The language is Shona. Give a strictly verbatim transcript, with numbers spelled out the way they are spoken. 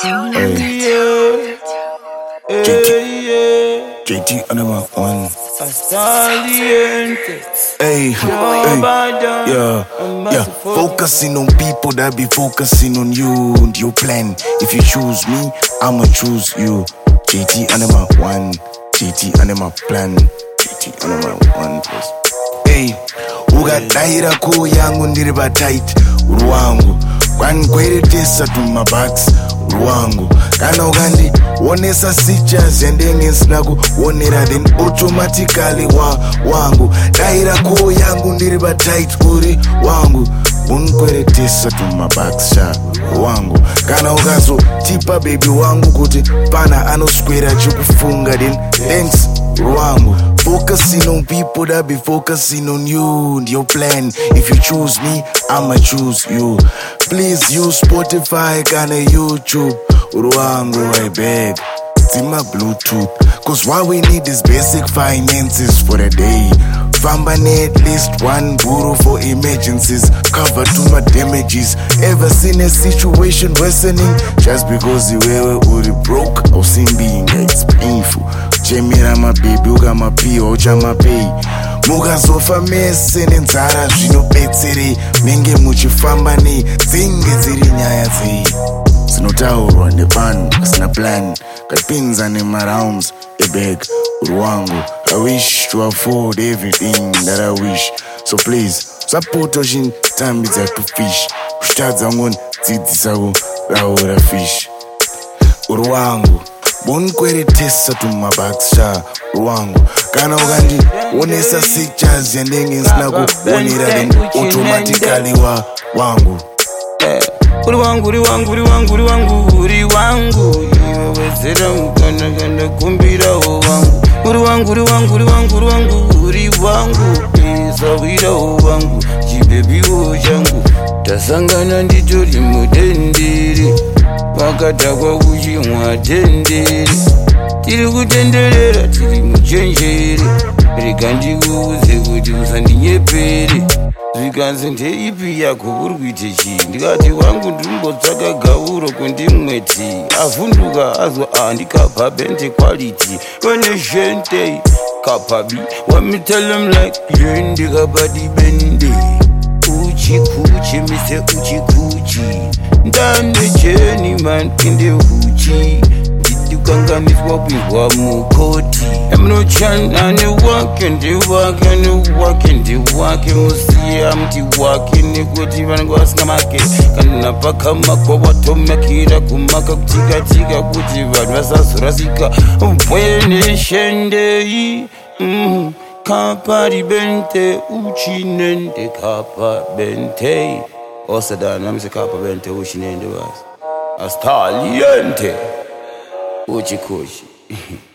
Hey, J T, J T, number one. Hey, hey, yeah, yeah. Focusing on people that be focusing on you and your plan. If you choose me, I'ma choose you. J T, number one. J T, number plan. J T, number one. Hey, ukadaira ku yangu ndiri ba tight uruwangu kwanikweretesa tuma bucks uruwangu kana ukandi wonesa sitches endengensina kuonera then automatically wa wangu daira ku yangu ndiri ba tight uri wangu unikweretesa tuma bucks sha wangu kana ukazo tipa baby wangu kuti pana anoswera chikufunga then thanks wangu. Focusing on people that be focusing on you and your plan. If you choose me, I'ma choose you. Please use Spotify, kinda YouTube. Uruwangu, I beg. It's in my Bluetooth. Cause what we need is basic finances for the day. Fambane at least one guru for emergencies. Cover to my damages. Ever seen a situation worsening? Just because you were already broke or seen being it's painful. Chemira my baby, uga my pee, ocha my pay. Muga sofa mese nenzara zvino betsere. Menge muchifambane, dzinge dziri nyaya dzei. Sinotaurwa nevanhu asina plan. Kapinza nema rounds, a bag, uruwangu. I wish to afford everything that I wish. So please, support Oshin, time is to fish. Ushtadza ngon, dzidzisa ku raura fish. Uruwangu. Bonkweretesa tuma bucks sha uruwangu kana ukandi wonesa sitches endengensina kuonera then automatically wa wangu. Uruwangu, uruwangu, uruwangu, uruwangu, uruwangu. Iwe wezera ukanda kanda kumbira wangu. Uruwangu, uruwangu, uruwangu, uruwangu, uruwangu. Isawira wangu, chibebi changu. Tasangana nditori mudendere. Wakatakwa kuchimwa tendere. Tiri kutenderera, tiri muchenjere. Reka ndikuuze kuti usandinyepere. Zvikanzi ndeipi yako uri kuite chii? Ndikati wangu ndirimbotsvaka gauro kundimweti. Avhunduka azwa ah ndikapa bente quality. When you shente kapabi. When me tell him like yende kapadi bende. Uchi kuchi mise uchi kuchi. Ndande cheni man kinde uchi. Ndikanganiswa bihwa mukoti. I'm no chan and you walk and you walk and you walk and you walk and you see I'm the walking you go to and go ask namake. Kana paka makwa watu makira kumaka kutika tika kuti vadwasa surasika. Mwene shende mm kapari bente uchi nende kapa bente. Osada namise kapa bente uchi nende was. Astaliente. Uchi kuchi.